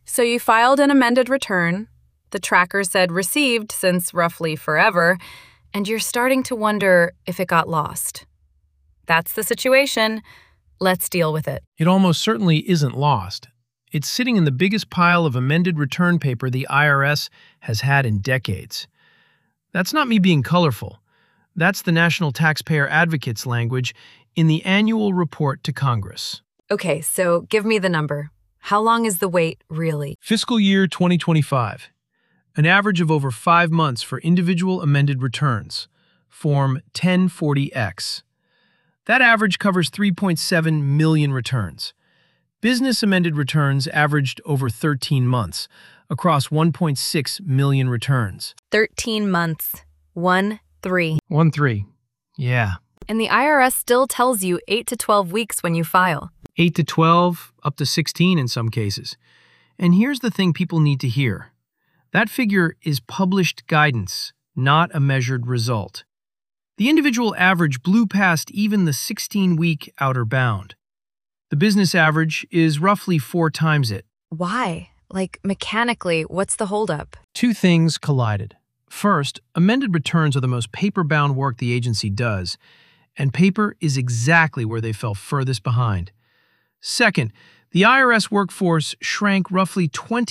So you filed an amended return. The tracker said received since roughly forever, and you're starting to wonder if it got lost. That's the situation. Let's deal with it. It almost certainly isn't lost. It's sitting in the biggest pile of amended return paper the IRS has had in decades. That's not me being colorful. That's the National Taxpayer Advocate's language in the annual report to Congress. Okay, so give me the number. How long is the wait, really? Fiscal year 2025. An average of over 5 months for individual amended returns. Form 1040X. That average covers 3.7 million returns. Business amended returns averaged over 13 months, across 1.6 million returns. 13 months. 1-3. 1-3. Yeah. And the IRS still tells you 8 to 12 weeks when you file. 8 to 12, up to 16 in some cases. And here's the thing people need to hear. That figure is published guidance, not a measured result. The individual average blew past even the 16-week outer bound. The business average is roughly 4 times it. Why? Like, mechanically, what's the holdup? 2 things collided. First, amended returns are the most paper-bound work the agency does, and paper is exactly where they fell furthest behind. Second, the IRS workforce shrank roughly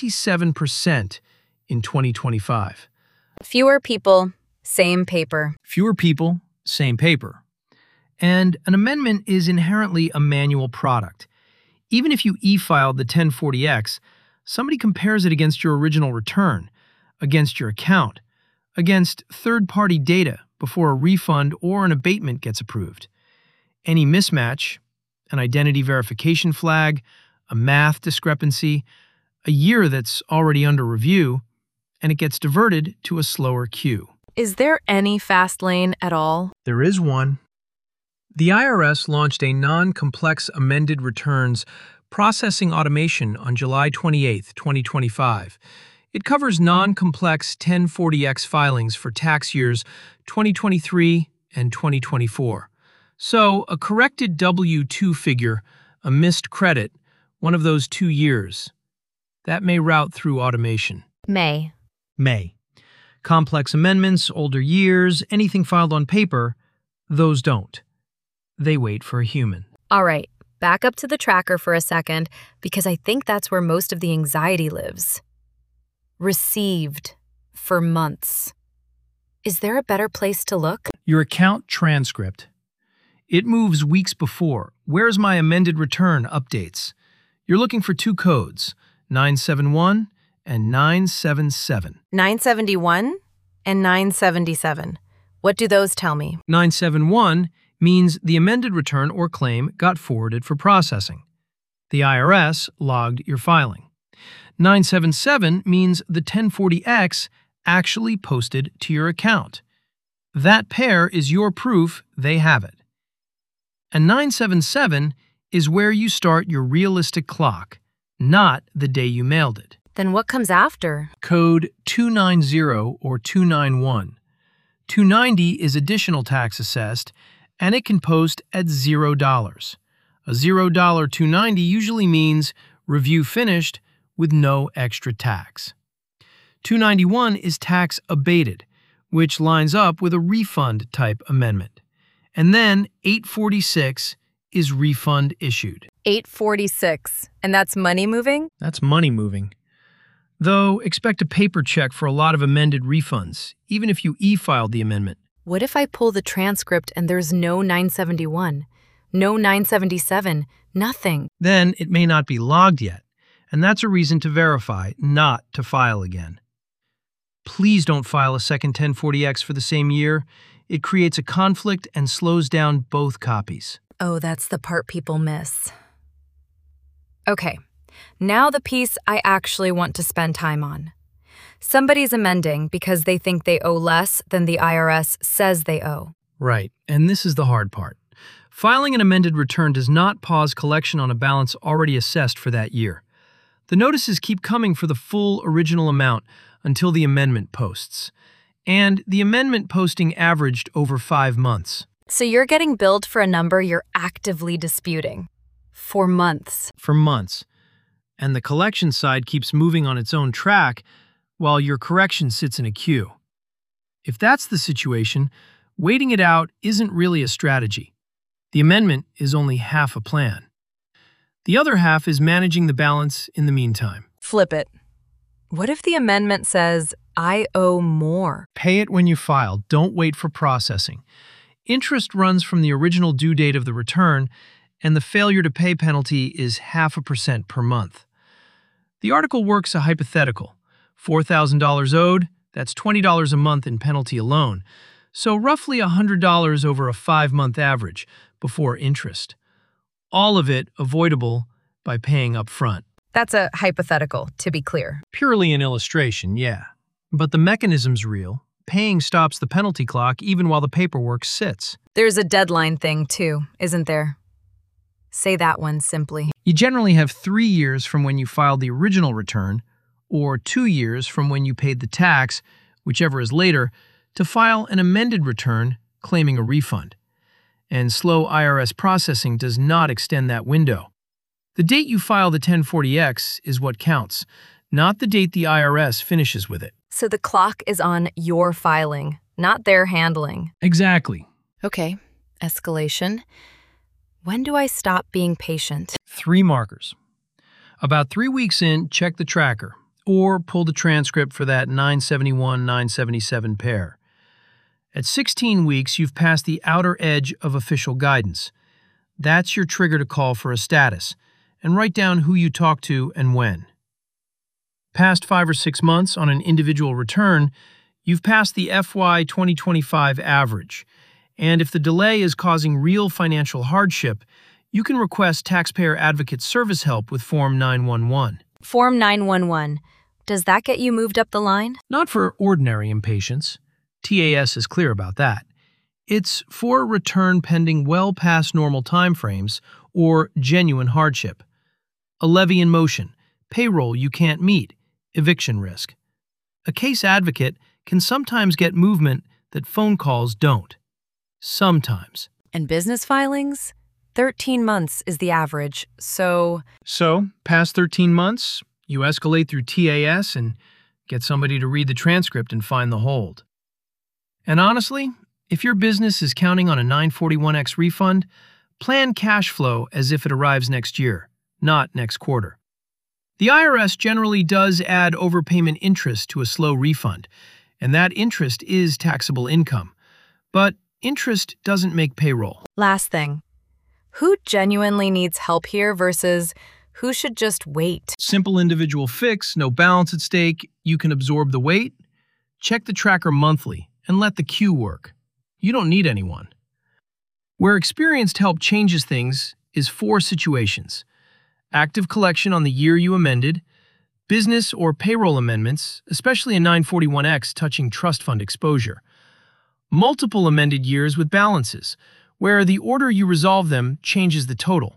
27% in 2025. Fewer people, same paper. Fewer people, same paper. And an amendment is inherently a manual product. Even if you e-filed the 1040X, somebody compares it against your original return, against your account, against third-party data before a refund or an abatement gets approved. Any mismatch, an identity verification flag, a math discrepancy, a year that's already under review, and it gets diverted to a slower queue. Is there any fast lane at all? There is one. The IRS launched a non-complex amended returns processing automation on July 28, 2025. It covers non-complex 1040X filings for tax years 2023 and 2024. So, a corrected W-2 figure, a missed credit, one of those 2 years, that may route through automation. May. Complex amendments, older years, anything filed on paper, those don't. They wait for a human. All right, back up to the tracker for a second, because I think that's where most of the anxiety lives. Received for months. Is there a better place to look? Your account transcript. It moves weeks before. Where's my amended return updates? You're looking for 2 codes, 971 and 977. 971 and 977. What do those tell me? 971 means the amended return or claim got forwarded for processing. The IRS logged your filing. 977 means the 1040X actually posted to your account. That pair is your proof they have it. And 977 is where you start your realistic clock, not the day you mailed it. Then what comes after? Code 290 or 291. 290 is additional tax assessed, and it can post at $0. A $0 290 usually means review finished with no extra tax. 291 is tax abated, which lines up with a refund type amendment. And then 846 is refund issued. 846. And that's money moving? That's money moving. Though, expect a paper check for a lot of amended refunds, even if you e-filed the amendment. What if I pull the transcript and there's no 971, no 977, nothing? Then it may not be logged yet, and that's a reason to verify, not to file again. Please don't file a second 1040X for the same year. It creates a conflict and slows down both copies. Oh, that's the part people miss. Okay, now the piece I actually want to spend time on. Somebody's amending because they think they owe less than the IRS says they owe. Right, and this is the hard part. Filing an amended return does not pause collection on a balance already assessed for that year. The notices keep coming for the full original amount until the amendment posts. And the amendment posting averaged over 5 months. So you're getting billed for a number you're actively disputing. For months. For months. and the collection side keeps moving on its own track while your correction sits in a queue. If that's the situation, waiting it out isn't really a strategy. The amendment is only half a plan. The other half is managing the balance in the meantime. Flip it. What if the amendment says, I owe more? Pay it when you file. Don't wait for processing. Interest runs from the original due date of the return, and the failure to pay penalty is 0.5% per month. The article works a hypothetical. $4,000 owed, that's $20 a month in penalty alone, so roughly $100 over a 5-month average before interest. All of it avoidable by paying up front. That's a hypothetical, to be clear. Purely an illustration, yeah. But the mechanism's real. Paying stops the penalty clock even while the paperwork sits. There's a deadline thing, too, isn't there? Say that one simply. You generally have 3 years from when you filed the original return, or 2 years from when you paid the tax, whichever is later, to file an amended return claiming a refund. And slow IRS processing does not extend that window. The date you file the 1040X is what counts, not the date the IRS finishes with it. So the clock is on your filing, not their handling. Exactly. Okay, escalation. When do I stop being patient? 3 markers. About 3 weeks in, check the tracker, or pull the transcript for that 971-977 pair. At 16 weeks, you've passed the outer edge of official guidance. That's your trigger to call for a status, and write down who you talked to and when. Past 5 or 6 months on an individual return, you've passed the FY 2025 average, and if the delay is causing real financial hardship, you can request Taxpayer Advocate Service help with Form 911. Form 911. Does that get you moved up the line? Not for ordinary impatience. TAS is clear about that. It's for a return pending well past normal timeframes or genuine hardship. A levy in motion, payroll you can't meet, eviction risk. A case advocate can sometimes get movement that phone calls don't. Sometimes. And business filings? 13 months is the average, so past 13 months, you escalate through TAS and get somebody to read the transcript and find the hold. And honestly, if your business is counting on a 941X refund, plan cash flow as if it arrives next year, not next quarter. The IRS generally does add overpayment interest to a slow refund, and that interest is taxable income. But interest doesn't make payroll. Last thing. Who genuinely needs help here versus who should just wait? Simple individual fix, no balance at stake, you can absorb the weight. Check the tracker monthly and let the queue work. You don't need anyone. Where experienced help changes things is 4 situations: active collection on the year you amended, business or payroll amendments, especially a 941X touching trust fund exposure, multiple amended years with balances, where the order you resolve them changes the total,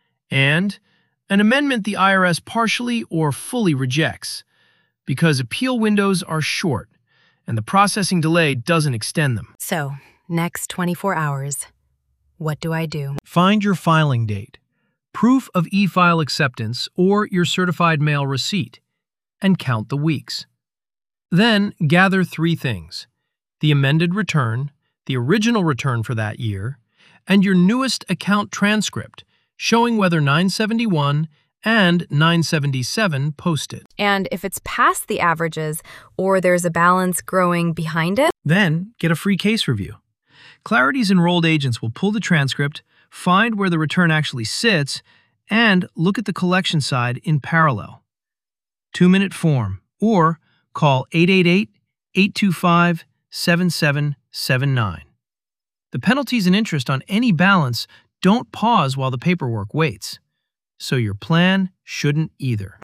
and an amendment the IRS partially or fully rejects, because appeal windows are short and the processing delay doesn't extend them. So, next 24 hours, what do I do? Find your filing date, proof of e-file acceptance, or your certified mail receipt, and count the weeks. Then gather 3 things: the amended return, the original return for that year, and your newest account transcript showing whether 971 and 977 posted. And if it's past the averages or there's a balance growing behind it? Then get a free case review. Clarity's enrolled agents will pull the transcript, find where the return actually sits, and look at the collection side in parallel. 2-minute form, or call 888-825-7779. The penalties and interest on any balance don't pause while the paperwork waits, so your plan shouldn't either.